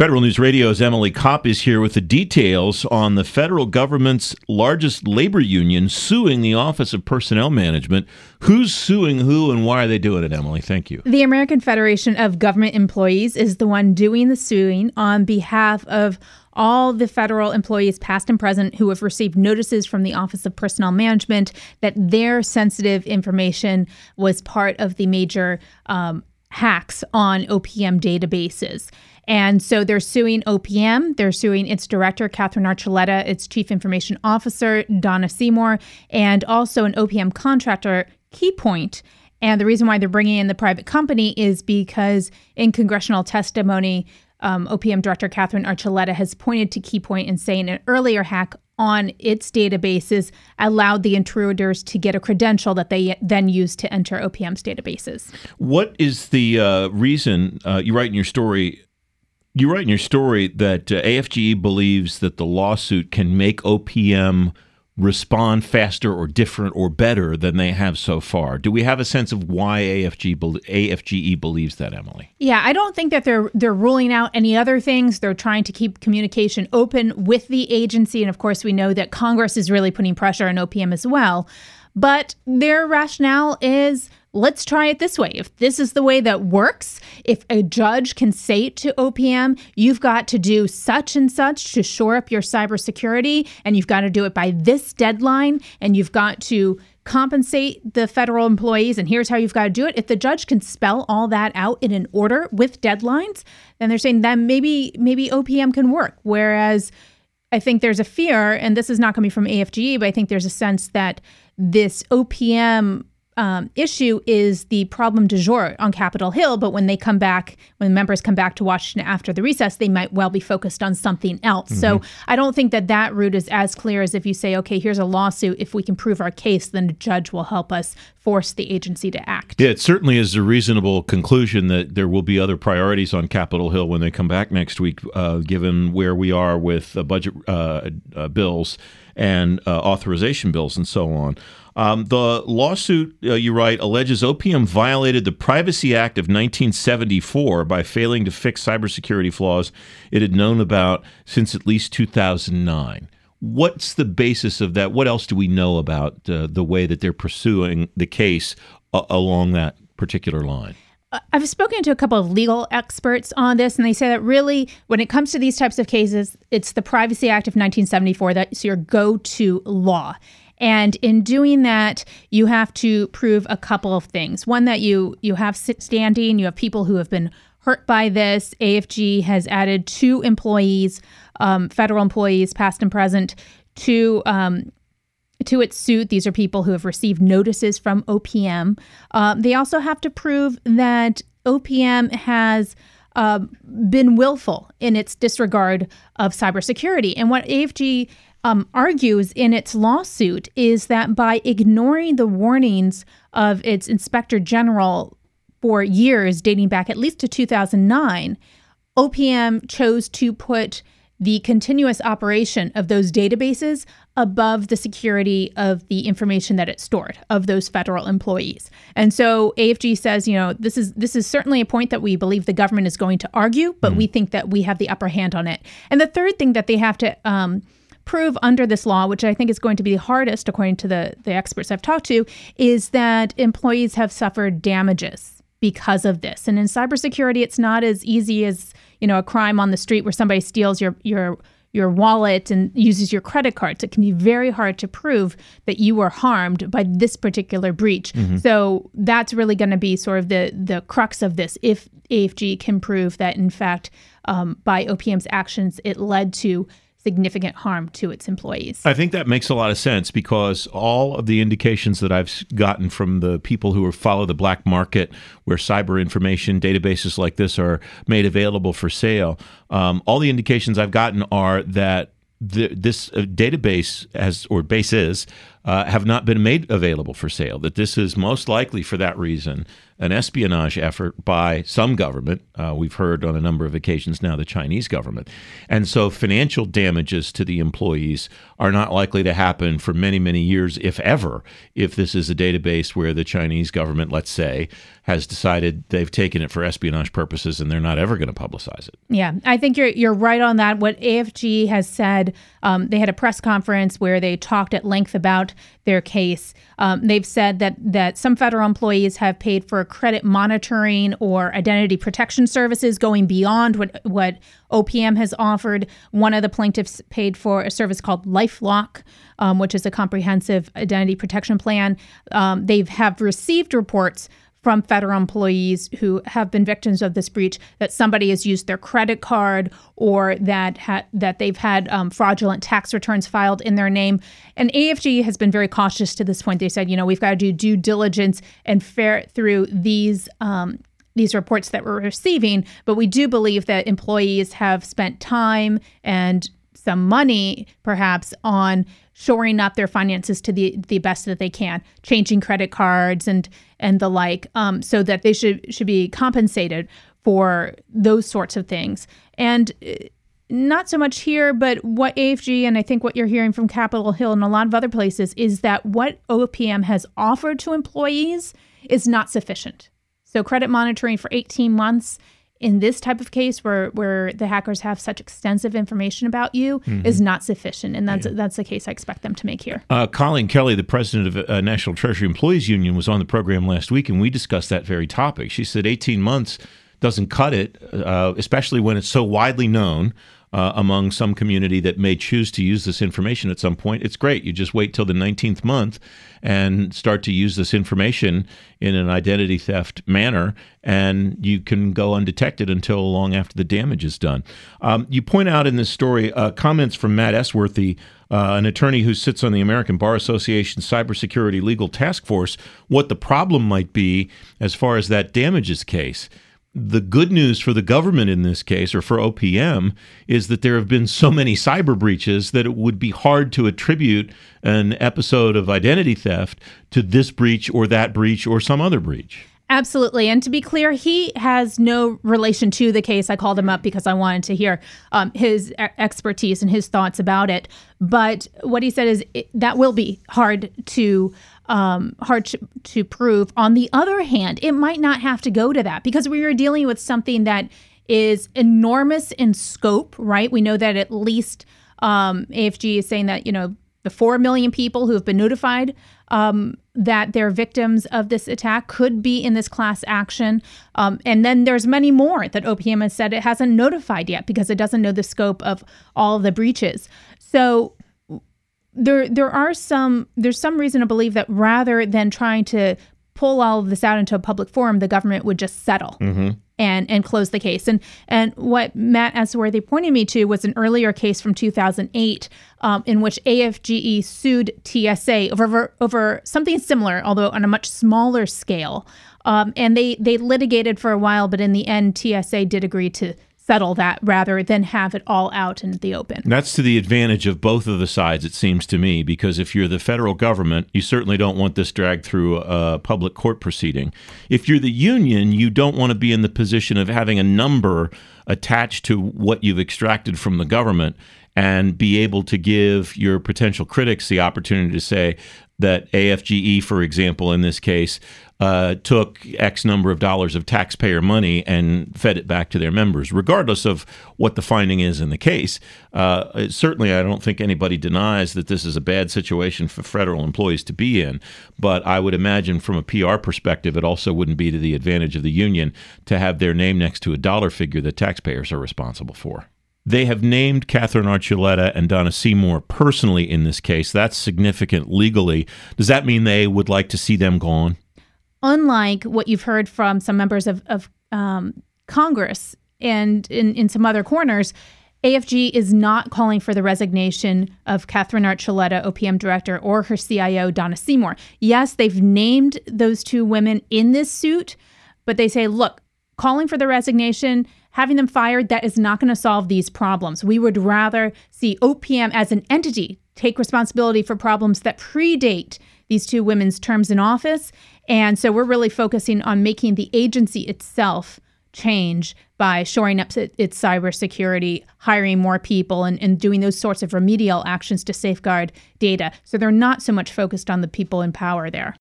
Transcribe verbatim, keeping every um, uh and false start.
Federal News Radio's Emily Kopp is here with the details on the federal government's largest labor union suing the Office of Personnel Management. Who's suing who and why are they doing it, Emily? Thank you. The American Federation of Government Employees is the one doing the suing on behalf of all the federal employees, past and present, who have received notices from the Office of Personnel Management that their sensitive information was part of the major um, hacks on O P M databases. And so they're suing O P M, they're suing its director, Catherine Archuleta, its chief information officer, Donna Seymour, and also an O P M contractor, Keypoint. And the reason why they're bringing in the private company is because in congressional testimony, um, O P M director Catherine Archuleta has pointed to Keypoint and saying an earlier hack on its databases allowed the intruders to get a credential that they then used to enter O P M's databases. What is the uh, reason, uh, you write in your story, You write in your story that uh, A F G E believes that the lawsuit can make O P M respond faster or different or better than they have so far. Do we have a sense of why A F G, A F G E believes that, Emily? Yeah, I don't think that they're they're ruling out any other things. They're trying to keep communication open with the agency. And of course, we know that Congress is really putting pressure on O P M as well. But their rationale is, let's try it this way. If this is the way that works, if a judge can say to O P M, you've got to do such and such to shore up your cybersecurity, and you've got to do it by this deadline, and you've got to compensate the federal employees, and here's how you've got to do it. If the judge can spell all that out in an order with deadlines, then they're saying that maybe maybe O P M can work. Whereas I think there's a fear, and this is not coming from A F G E, but I think there's a sense that this O P M um, issue is the problem du jour on Capitol Hill. But when they come back, when members come back to Washington after the recess, they might well be focused on something else. Mm-hmm. So I don't think that that route is as clear as if you say, okay, here's a lawsuit. If we can prove our case, then the judge will help us force the agency to act. Yeah, it certainly is a reasonable conclusion that there will be other priorities on Capitol Hill when they come back next week, uh, given where we are with uh, budget uh, uh, bills and uh, authorization bills and so on. Um, the lawsuit, uh, you write, alleges O P M violated the Privacy Act of nineteen seventy-four by failing to fix cybersecurity flaws it had known about since at least two thousand nine. What's the basis of that? What else do we know about uh, the way that they're pursuing the case uh, along that particular line? I've spoken to a couple of legal experts on this, and they say that really, when it comes to these types of cases, it's the Privacy Act of nineteen seventy-four that's your go-to law. And in doing that, you have to prove a couple of things. One, that you you have standing, you have people who have been hurt by this. A F G has added two employees, um, federal employees, past and present, to um, to its suit. These are people who have received notices from O P M. Uh, they also have to prove that O P M has uh, been willful in its disregard of cybersecurity. And what A F G um, argues in its lawsuit is that by ignoring the warnings of its inspector general for years, dating back at least to two thousand nine, O P M chose to put the continuous operation of those databases above the security of the information that it stored of those federal employees. And so A F G says, you know, this is this is certainly a point that we believe the government is going to argue, but mm. we think that we have the upper hand on it. And the third thing that they have to um, prove under this law, which I think is going to be the hardest, according to the, the experts I've talked to, is that employees have suffered damages because of this. And in cybersecurity, it's not as easy as, you know, a crime on the street where somebody steals your your your wallet and uses your credit cards. It can be very hard to prove that you were harmed by this particular breach. Mm-hmm. So that's really going to be sort of the the crux of this. If A F G can prove that, in fact, um, by O P M's actions, it led to significant harm to its employees. I think that makes a lot of sense because all of the indications that I've gotten from the people who follow the black market where cyber information databases like this are made available for sale, um, all the indications I've gotten are that the, this uh, database has, or bases uh, have not been made available for sale, that this is most likely for that reason an espionage effort by some government. Uh, we've heard on a number of occasions now the Chinese government. And so financial damages to the employees are not likely to happen for many, many years, if ever, if this is a database where the Chinese government, let's say, has decided they've taken it for espionage purposes and they're not ever going to publicize it. Yeah, I think you're you're right on that. What A F G has said, um, they had a press conference where they talked at length about their case. Um, they've said that that some federal employees have paid for credit monitoring or identity protection services going beyond what what O P M has offered. One of the plaintiffs paid for a service called LifeLock, um, which is a comprehensive identity protection plan. Um, they have received reports from federal employees who have been victims of this breach that somebody has used their credit card or that ha- that they've had um, fraudulent tax returns filed in their name. And A F G has been very cautious to this point. They said, you know, we've got to do due diligence and ferret through these um, these reports that we're receiving. But we do believe that employees have spent time and some money, perhaps, on shoring up their finances to the the best that they can, changing credit cards and and the like, um, so that they should should be compensated for those sorts of things. And not so much here, but what A F G and I think what you're hearing from Capitol Hill and a lot of other places is that what O P M has offered to employees is not sufficient. So credit monitoring for eighteen months in this type of case where, where the hackers have such extensive information about you mm-hmm. is not sufficient. And that's yeah. that's the case I expect them to make here. Uh, Colleen Kelly, the president of uh, National Treasury Employees Union, was on the program last week, and we discussed that very topic. She said eighteen months doesn't cut it, uh, especially when it's so widely known uh, among some community that may choose to use this information at some point. It's great. You just wait till the nineteenth month and start to use this information in an identity theft manner, and you can go undetected until long after the damage is done. Um, you point out in this story uh, comments from Matt Esworthy, uh, an attorney who sits on the American Bar Association Cybersecurity Legal Task Force, what the problem might be as far as that damages case. The good news for the government in this case, or for O P M, is that there have been so many cyber breaches that it would be hard to attribute an episode of identity theft to this breach or that breach or some other breach. Absolutely. And to be clear, he has no relation to the case. I called him up because I wanted to hear um, his expertise and his thoughts about it. But what he said is it, that will be hard to um, hard to, to prove. On the other hand, it might not have to go to that because we are dealing with something that is enormous in scope, right? We know that at least um, A F G is saying that, you know, the four million people who have been notified um, that they're victims of this attack could be in this class action. Um, and then there's many more that O P M has said it hasn't notified yet because it doesn't know the scope of all of the breaches. So there there are some there's some reason to believe that rather than trying to pull all of this out into a public forum, the government would just settle. Mm-hmm. And and close the case. And and what Matt Esworthy pointed me to was an earlier case from two thousand eight um, in which A F G E sued T S A over over something similar, although on a much smaller scale. Um, and they they litigated for a while, but in the end, T S A did agree to settle that rather than have it all out in the open. That's to the advantage of both of the sides, it seems to me, because if you're the federal government, you certainly don't want this dragged through a public court proceeding. If you're the union, you don't want to be in the position of having a number attached to what you've extracted from the government and be able to give your potential critics the opportunity to say that A F G E, for example, in this case, uh, took X number of dollars of taxpayer money and fed it back to their members, regardless of what the finding is in the case. Uh, certainly, I don't think anybody denies that this is a bad situation for federal employees to be in, but I would imagine from a P R perspective, it also wouldn't be to the advantage of the union to have their name next to a dollar figure that taxpayers are responsible for. They have named Catherine Archuleta and Donna Seymour personally in this case. That's significant legally. Does that mean they would like to see them gone? Unlike what you've heard from some members of, of um, Congress and in, in some other corners, A F G is not calling for the resignation of Catherine Archuleta, O P M director, or her C I O, Donna Seymour. Yes, they've named those two women in this suit, but they say, look, calling for the resignation having them fired, that is not going to solve these problems. We would rather see O P M as an entity take responsibility for problems that predate these two women's terms in office. And so we're really focusing on making the agency itself change by shoring up its cybersecurity, hiring more people, and, and doing those sorts of remedial actions to safeguard data. So they're not so much focused on the people in power there.